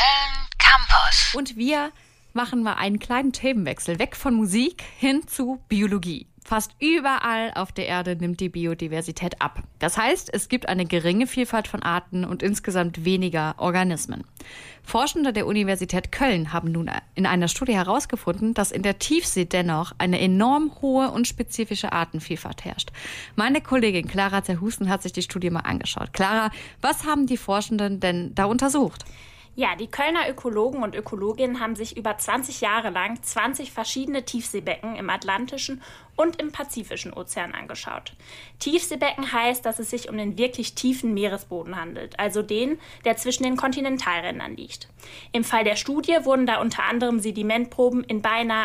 Köln Campus. Und wir machen mal einen kleinen Themenwechsel weg von Musik hin zu Biologie. Fast überall auf der Erde nimmt die Biodiversität ab. Das heißt, es gibt eine geringe Vielfalt von Arten und insgesamt weniger Organismen. Forschende der Universität Köln haben nun in einer Studie herausgefunden, dass in der Tiefsee dennoch eine enorm hohe und spezifische Artenvielfalt herrscht. Meine Kollegin Clara Zerhusen hat sich die Studie mal angeschaut. Clara, was haben die Forschenden denn da untersucht? Ja, die Kölner Ökologen und Ökologinnen haben sich über 20 Jahre lang 20 verschiedene Tiefseebecken im Atlantischen und im Pazifischen Ozean angeschaut. Tiefseebecken heißt, dass es sich um den wirklich tiefen Meeresboden handelt, also den, der zwischen den Kontinentalrändern liegt. Im Fall der Studie wurden da unter anderem Sedimentproben in beinahe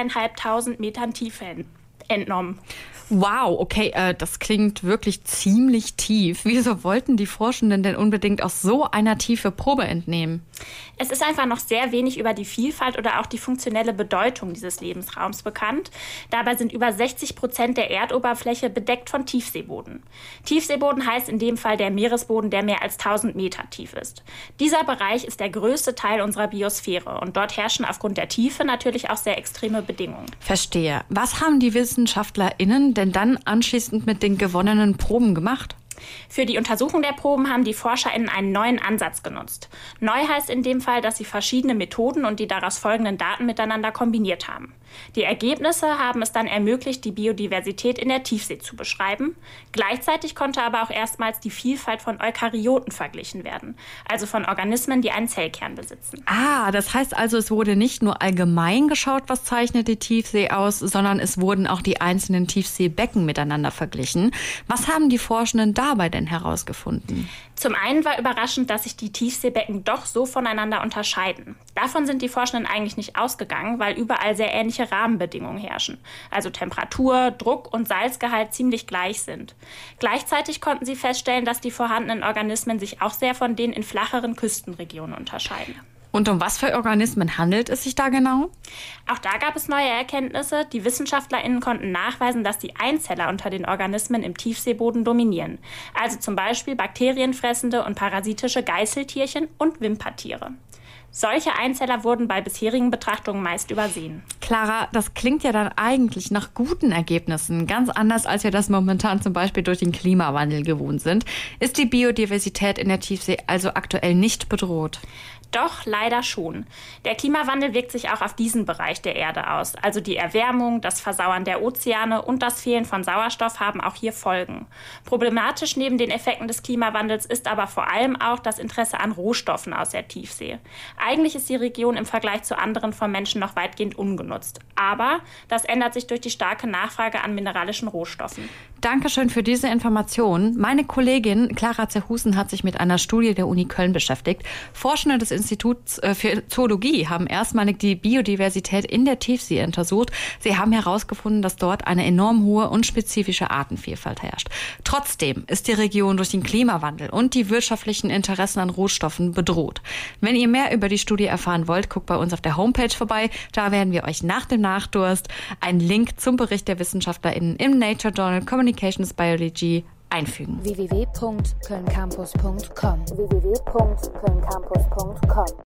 8.500 Metern Tiefe entnommen. Wow, okay, das klingt wirklich ziemlich tief. Wieso wollten die Forschenden denn unbedingt aus so einer Tiefe Probe entnehmen? Es ist einfach noch sehr wenig über die Vielfalt oder auch die funktionelle Bedeutung dieses Lebensraums bekannt. Dabei sind über 60% der Erdoberfläche bedeckt von Tiefseeboden. Tiefseeboden heißt in dem Fall der Meeresboden, der mehr als 1000 Meter tief ist. Dieser Bereich ist der größte Teil unserer Biosphäre und dort herrschen aufgrund der Tiefe natürlich auch sehr extreme Bedingungen. Verstehe. Was haben die WissenschaftlerInnen denn dann anschließend mit den gewonnenen Proben gemacht? Für die Untersuchung der Proben haben die ForscherInnen einen neuen Ansatz genutzt. Neu heißt in dem Fall, dass sie verschiedene Methoden und die daraus folgenden Daten miteinander kombiniert haben. Die Ergebnisse haben es dann ermöglicht, die Biodiversität in der Tiefsee zu beschreiben. Gleichzeitig konnte aber auch erstmals die Vielfalt von Eukaryoten verglichen werden, also von Organismen, die einen Zellkern besitzen. Das heißt also, es wurde nicht nur allgemein geschaut, was zeichnet die Tiefsee aus, sondern es wurden auch die einzelnen Tiefseebecken miteinander verglichen. Was haben die Forschenden dabei denn herausgefunden? Zum einen war überraschend, dass sich die Tiefseebecken doch so voneinander unterscheiden. Davon sind die Forschenden eigentlich nicht ausgegangen, weil überall sehr ähnliche Rahmenbedingungen herrschen. Also Temperatur, Druck und Salzgehalt ziemlich gleich sind. Gleichzeitig konnten sie feststellen, dass die vorhandenen Organismen sich auch sehr von denen in flacheren Küstenregionen unterscheiden. Und um was für Organismen handelt es sich da genau? Auch da gab es neue Erkenntnisse. Die WissenschaftlerInnen konnten nachweisen, dass die Einzeller unter den Organismen im Tiefseeboden dominieren. Also zum Beispiel bakterienfressende und parasitische Geißeltierchen und Wimpertiere. Solche Einzeller wurden bei bisherigen Betrachtungen meist übersehen. Clara, das klingt ja dann eigentlich nach guten Ergebnissen. Ganz anders, als wir das momentan zum Beispiel durch den Klimawandel gewohnt sind. Ist die Biodiversität in der Tiefsee also aktuell nicht bedroht? Doch, leider schon. Der Klimawandel wirkt sich auch auf diesen Bereich der Erde aus. Also die Erwärmung, das Versauern der Ozeane und das Fehlen von Sauerstoff haben auch hier Folgen. Problematisch neben den Effekten des Klimawandels ist aber vor allem auch das Interesse an Rohstoffen aus der Tiefsee. Eigentlich ist die Region im Vergleich zu anderen vom Menschen noch weitgehend ungenutzt. Aber das ändert sich durch die starke Nachfrage an mineralischen Rohstoffen. Dankeschön für diese Information. Meine Kollegin Clara Zerhusen hat sich mit einer Studie der Uni Köln beschäftigt. Forschende des Instituts für Zoologie haben erstmalig die Biodiversität in der Tiefsee untersucht. Sie haben herausgefunden, dass dort eine enorm hohe und spezifische Artenvielfalt herrscht. Trotzdem ist die Region durch den Klimawandel und die wirtschaftlichen Interessen an Rohstoffen bedroht. Wenn ihr mehr über die Studie erfahren wollt, guckt bei uns auf der Homepage vorbei. Da werden wir euch nach dem Nachdurst einen Link zum Bericht der WissenschaftlerInnen im Nature Journal Communications Biology einfügen. www.kölncampus.com